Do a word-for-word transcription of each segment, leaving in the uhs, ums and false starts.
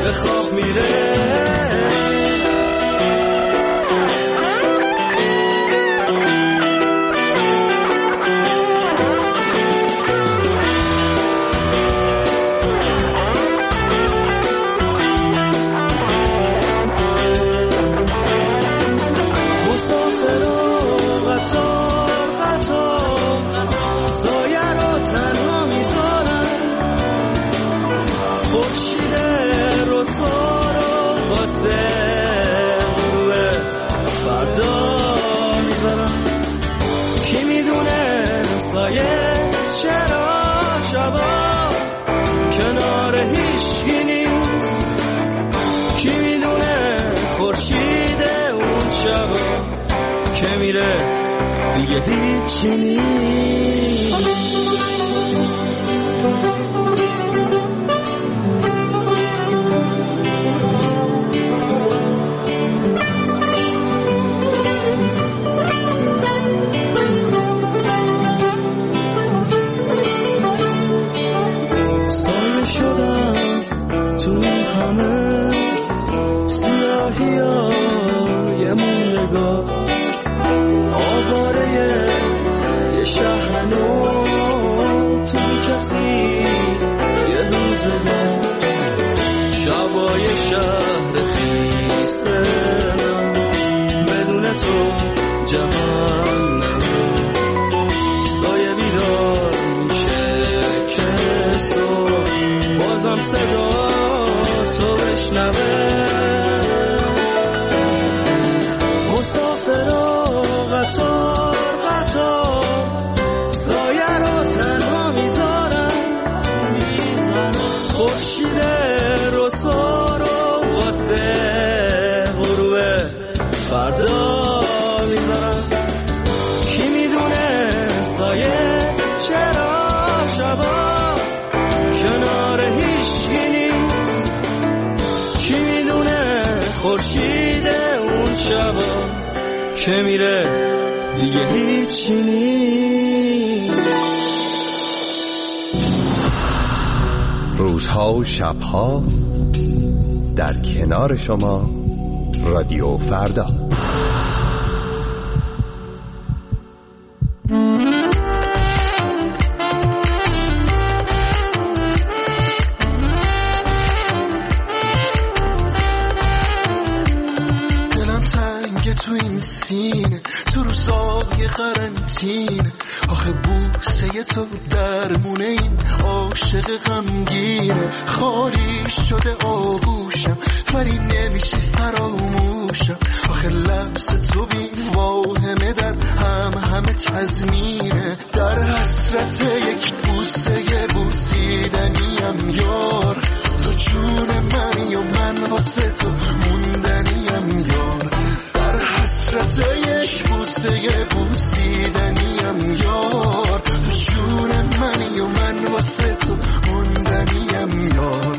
به خواب میره. کنار هیچی نیست، کی میدونه خورشید اون شبا که میره دیگه هیچی نیست. شهر خیسه بدون تو جهان نمون، سایه بیدار میشه که صبح بازم صدا تو بشنوه. مسافرا قطار قطار سایه رو تنها میذارن، خورشید رسوا غروب فردا میذارم. کی میدونه سایه چرا شبا کنار هیچی نیست، کی میدونه خورشید اون شبا که میره دیگه هیچی نیست. روزها و شبها در کنار شما رادیو فردا. دلم تنگ تو این سینه، تو روزای قرنطینه، آخه بوسه تو درمونه این عاشق غمگینه. خالی شده آغوشم ولی نمیشه فراموشم، آخه لمس تو بی واهمه در هم همه تضمینه. در حسرت یک بوسه بوسیدنیم یار، تو جون منی و من واسه تو موندنیم یار. در حسرت یک بوسه بوسیدنیم یار، تو جون منی و من واسه تو موندنیم یار.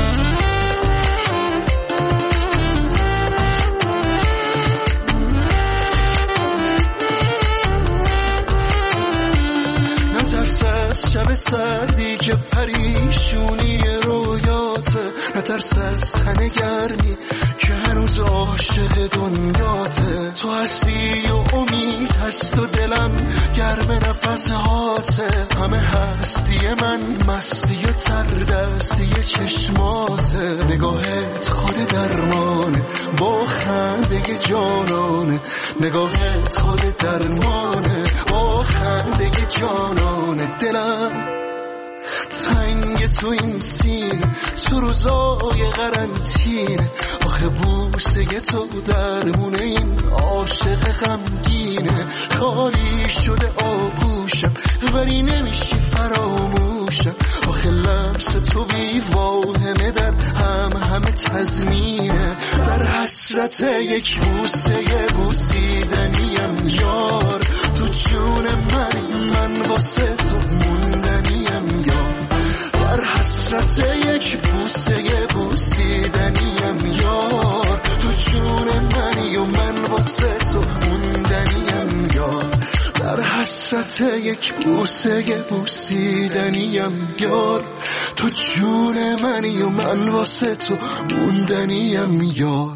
نترس از شب سردی که پریشونی رویاته، نترس از تن گرمی که هنوز عاشق دنیاته. تو هستی و امید هست و دلم گرم نفس هاته، همه هستی من مستی و تردستی چشماته. نگاهت خود درمانه با خنده جانانه، نگاهت خود درمانه با خنده جانانه. دلم تنگ تو این سینه، تو روزای قرنطینه، آخه بوسه تو درمونه این عاشق غمگینه. خالی شده آغوشم ولی نمیشه فراموشم، آخه لمس تو بی واهمه در هم همه تضمینه. در حسرت یک بوسه بوسیدنیم یار، تو جون من من واسه تو موندنیم یار. در حسرت یک بوسه بوسیدنیم یار، تو جون منی و من واسه تو موندنیم یار. در حسرت یک بوسه بوسیدنیم یار، تو جون منی و من واسه تو موندنیم یار.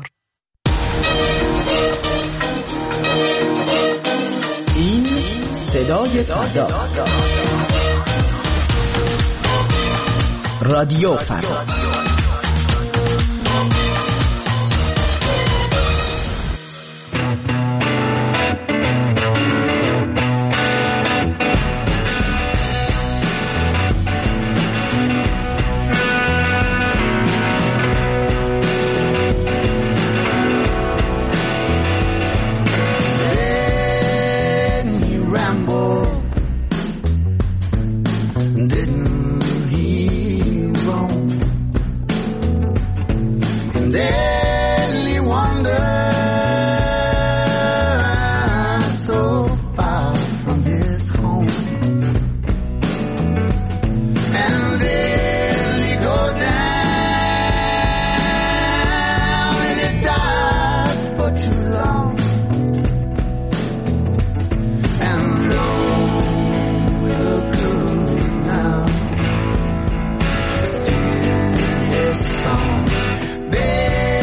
این صدای فردا، رادیو فردا. Baby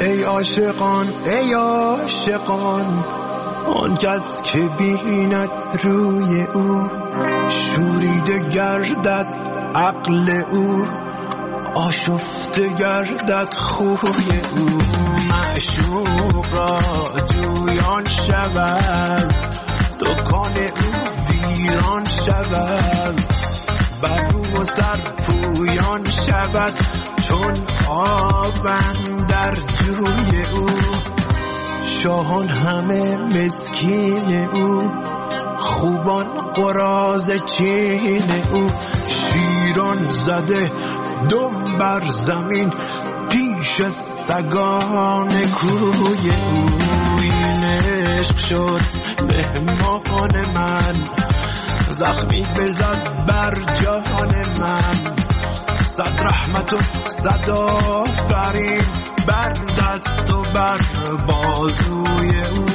ای عاشقان ای عاشقان، آن کس که بیند روی او شوریده گردد عقل او، آشفته گردد خوی او. معشوق را جویان شود، دکان او ویران شود، بر رو و سر پویان شود چون آب اندر جوی او. شاهان همه مسکین او، خوبان قراض چین او. شیران زده دم بر زمین پیش سگان کوی او. این عشق شد مهمان من، زخمی بزد بر جان من. صد رحمت و صد آفرین بر دست و بر بازوی او.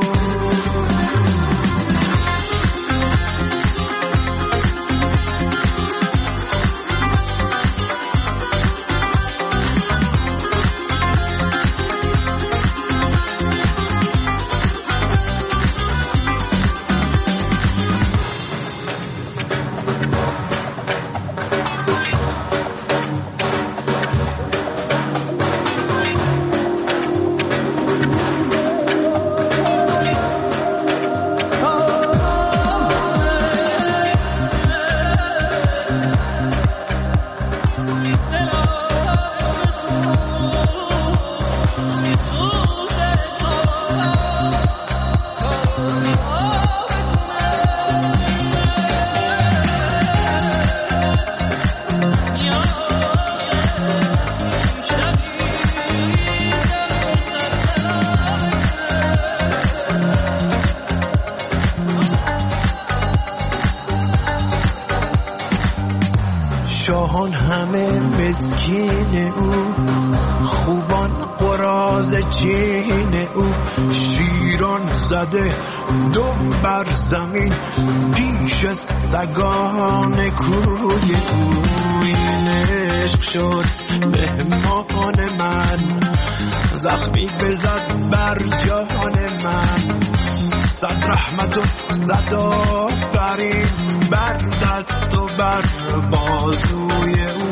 شاهان همه مسکین او، خوبان قراض چین او. شیران زده دم بر زمین پیش سگان کوی او. این عشق شد مهمان من، زخمی بزد بر جان من. صد رحمت و صد آفرین بر دست و بر بازوی او.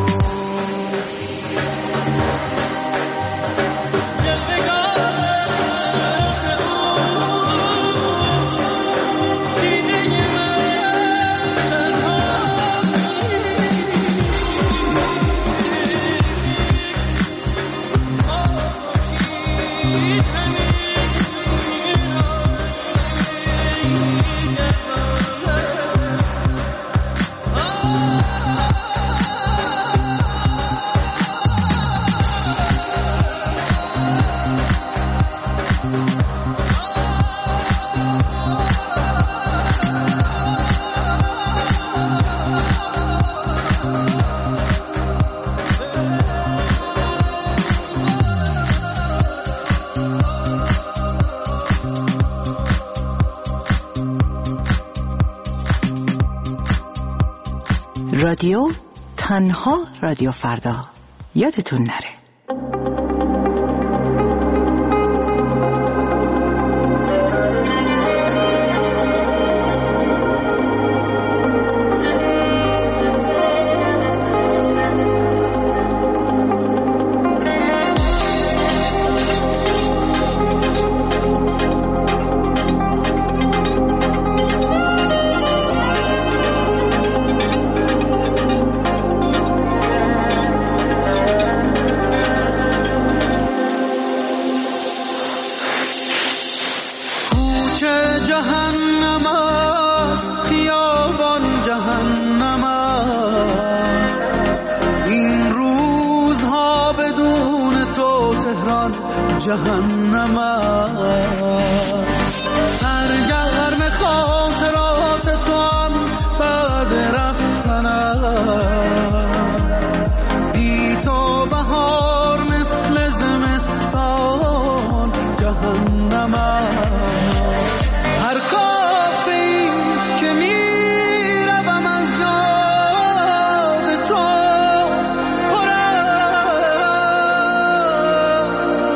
رادیو تنها رادیو فردا، یادتون نره. جهنم است سرگرم خاطرات تو هم بعد رفتنم بی تو بهار مثل زمستان جهنم است هر کافی که میروم از یاد تو پرم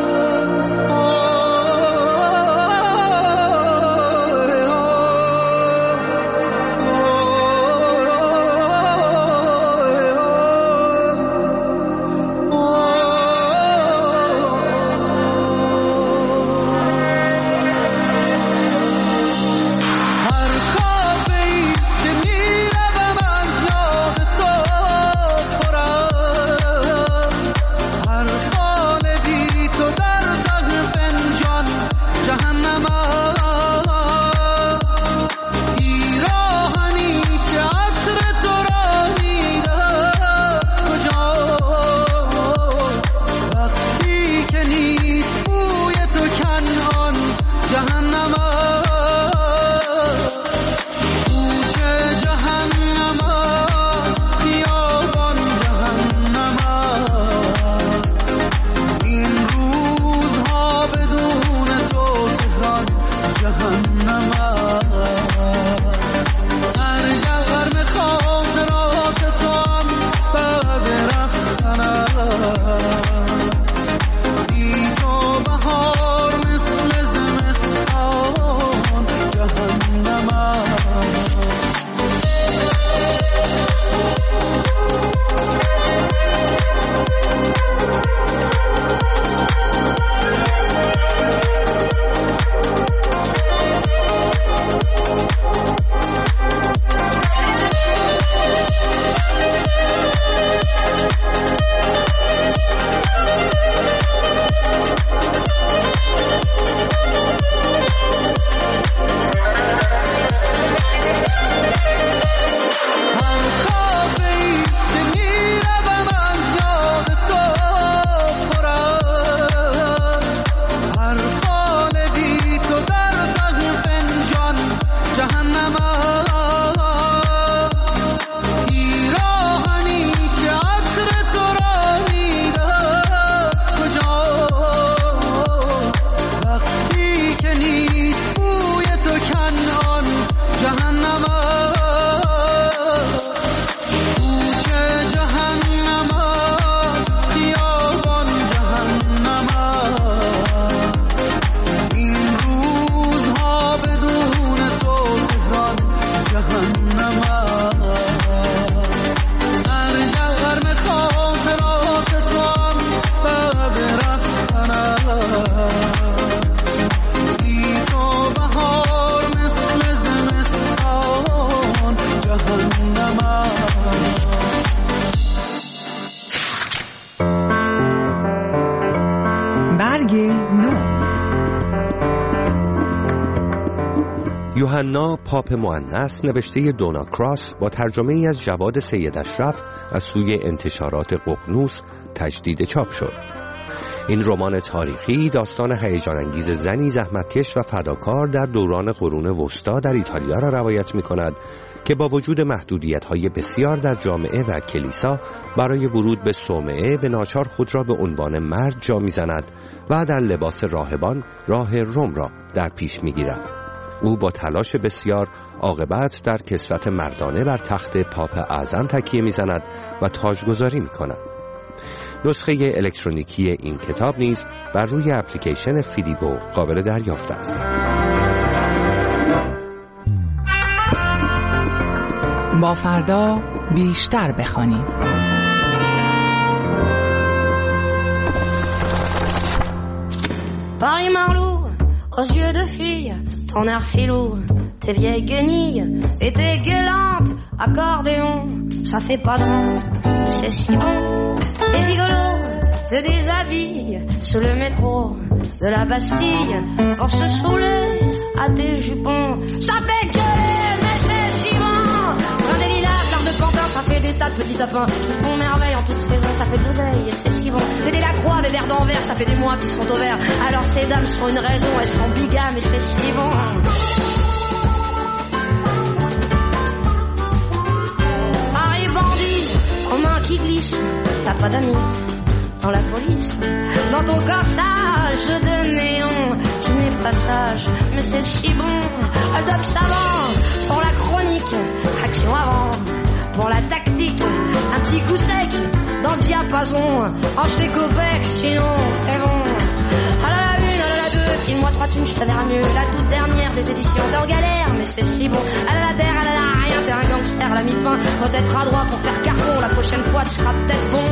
یوحنا پاپ مؤنث نوشته دونا کراس با ترجمه ای از جواد سید اشرف از سوی انتشارات ققنوس تجدید چاپ شد. این رمان تاریخی داستان هیجان انگیز زنی زحمتکش و فداکار در دوران قرون وسطا در ایتالیا را روایت می کند که با وجود محدودیت‌های بسیار در جامعه و کلیسا برای ورود به صومعه به ناچار خود را به عنوان مرد جا می‌زند و در لباس راهبان راه روم را در پیش می‌گیرد. او با تلاش بسیار عاقبت در کسوت مردانه بر تخت پاپ اعظم تکیه می‌زند و تاجگذاری می‌کند. نسخه الکترونیکی این کتاب نیز بر روی اپلیکیشن فیلیبو قابل دریافت است. با فردا بیشتر بخوانیم. Paris Marlou, aux yeux de fille, ton air filou, tes vieilles guenilles et tes gueulantes, accordéon, ça fait pas drôle, mais c'est si bon. Les gigolos te déshabillent sous le métro de la Bastille pour se saouler à tes jupons, ça fait gueuler, mais c'est si bon. Brin des lilas, fleurs de pantin, ça fait des tas de petits sapins qui font merveille en toute saison, ça fait de l'oseille et c'est si bon. Des Delacroix, des verres d'Anvers, ça fait des mois qu'ils sont au vert. Alors ces dames sont une raison, elles sont bigames et c'est si bon. Paris bandit, aux mains qui glissent, t'as pas d'amis dans la police. Dans ton corsage de néon, tu n'es pas sage, mais c'est si bon. Hold-up savant, pour la chronique, action avant, pour la tactique, un petit coup sec dans le diapason. Range tes copecs, sinon t'es bon. Ah là la une, ah là la deux, file-moi trois thunes, je te verrai mieux. La toute dernière des éditions, t'es en galère, mais c'est si bon. Ah là la terre, ah là là rien, t'es un gangster, la mi-fin. Faut être adroit pour faire carton, la prochaine fois tu seras peut-être bon.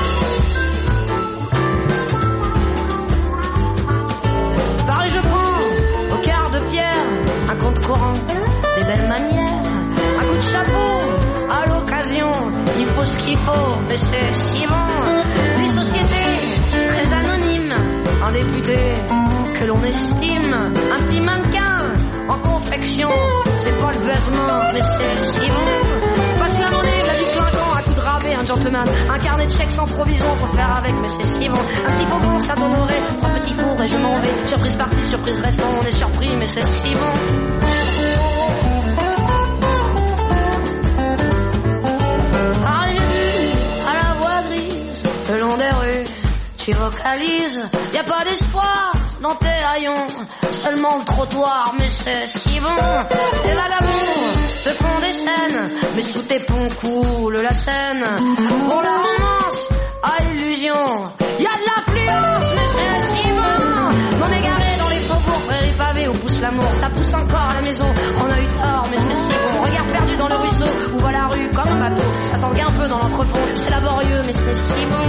Paris je prends, au quart de pierre, un compte courant, des belles manières, un coup de chapeau, à l'occasion, il faut ce qu'il faut, mais c'est si bon. Des sociétés très anonymes, un député que l'on estime, un petit mannequin en confection, c'est pas le baisement, mais c'est si bon. Passe la monnaie, la du clinquant, un coup de rabais, un gentleman, un carnet de chèques sans provision, faut faire avec, mais c'est si bon. Un petit bonbon, ça t'honorer, trois petits fours et je m'en vais. Surprise partie, surprise restant, on est surpris, mais c'est si bon. Le long des rues, tu vocalises, y a pas d'espoir dans tes haillons, seulement le trottoir, mais c'est si bon. Tes vagabonds te font des scènes, mais sous tes ponts coule la Seine. Pour la romance, à illusion, y a de l'affluence, mais c'est si bon. M'en égaré dans les faubourgs, prairies pavées où pousse l'amour, ça pousse encore à la maison. On a eu tort, mais c'est si bon. Regarde perdu dans le ruisseau, où va la rue comme un bateau. Ça tangue un peu dans l'entrepôt, c'est laborieux, mais c'est si bon.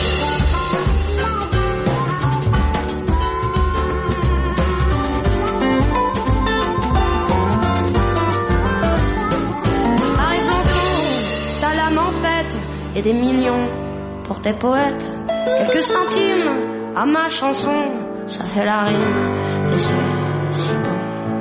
Et des millions pour tes poètes, quelques centimes à ma chanson, ça fait la rime et c'est si bon.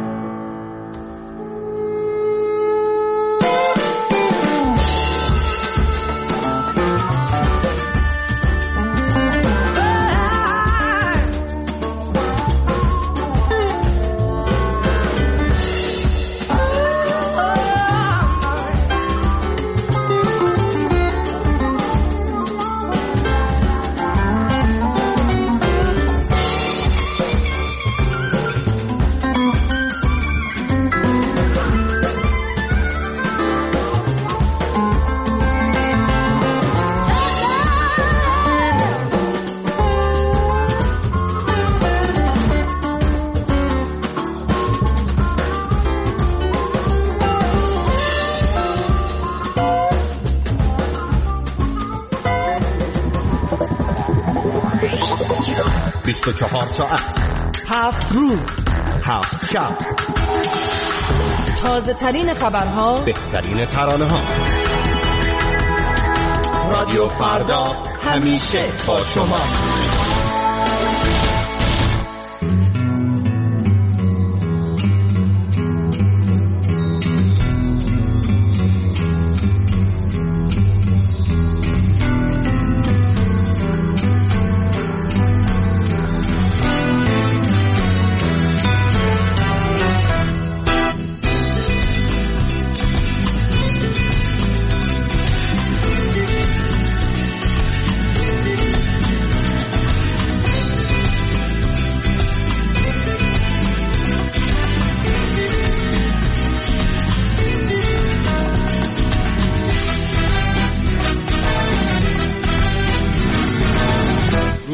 بیست و چهار ساعت، هفت روز، هفت شب، تازه ترین خبرها، بهترین ترانه ها. رادیو فردا همیشه با شما.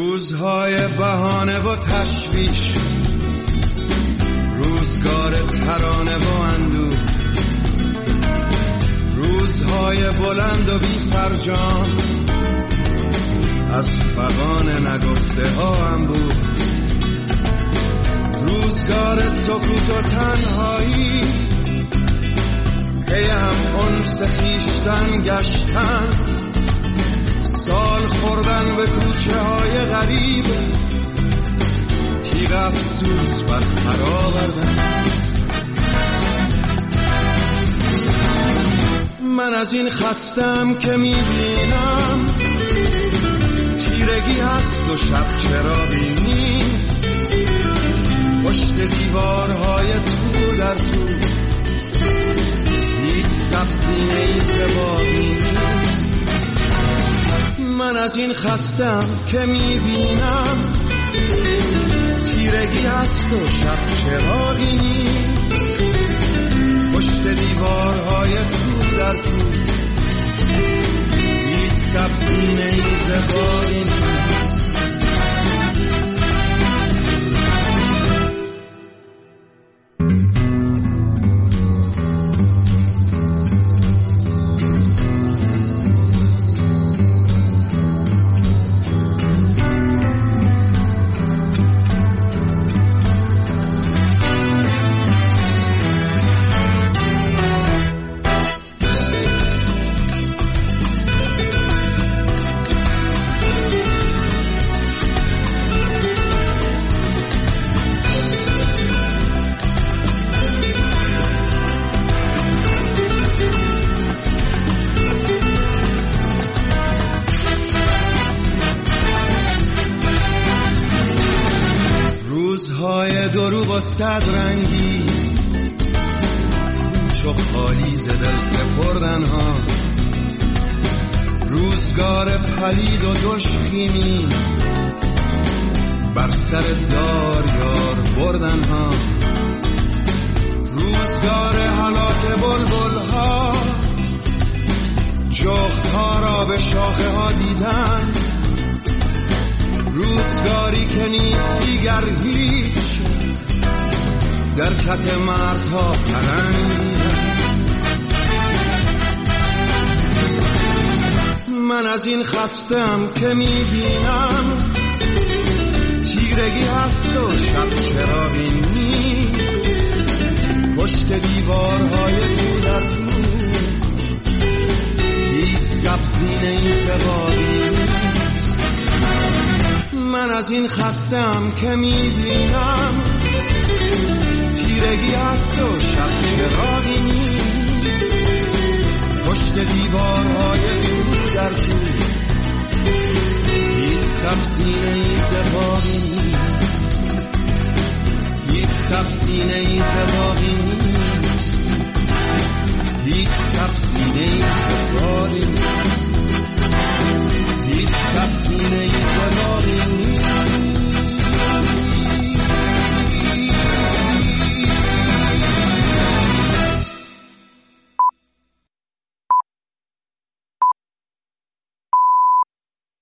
روزهای بهانه و تشویش، روزگار ترانه و اندوه، روزهای بلند و بی فرجام، از فغان نگفته ها هم بود. روزگار سکوت و تنهایی، که هم انس خویشتن گشتن، سال خوردن به کوچه های غریب، تیغ افسوس بر خر آوردن. من از این خستم که میبینم تیرگی هست و شب چراغی نیست، پشت دیوارهای تو در تو هیچ سبزینه ای زبانی نیست. من از این خستم که میبینم تیرگی هست و شب چراغی نیست، پشت دیوارهای تو در تو هیچ سبزینه ای زبانی نیست. دروغ و صد رنگی، کوچ و خالی ز دل سپردن ها، روزگار پلید و دشخیمی، بر سر دار یار بردن ها، روزگار هلاک بلبل ها، جغد ها را به شاخه ها دیدن، روزگاری که نیست دیگر هیچ، در کت مردها پرنگ. من از این خستم که میبینم تیرگی هست و شب چراغی نیست، پشت دیوارهای تو در تو هیچ سبزینه این سواری نیست. من از این خستم که میبینم تیرگی هست و شب چراغی نیست، پشت دیوارهای تو در تو هیچ سبزینه ای زباقی نیست، هیچ سبزینه ای زباقی نیست، هیچ سبزینه ای زباقی نیست.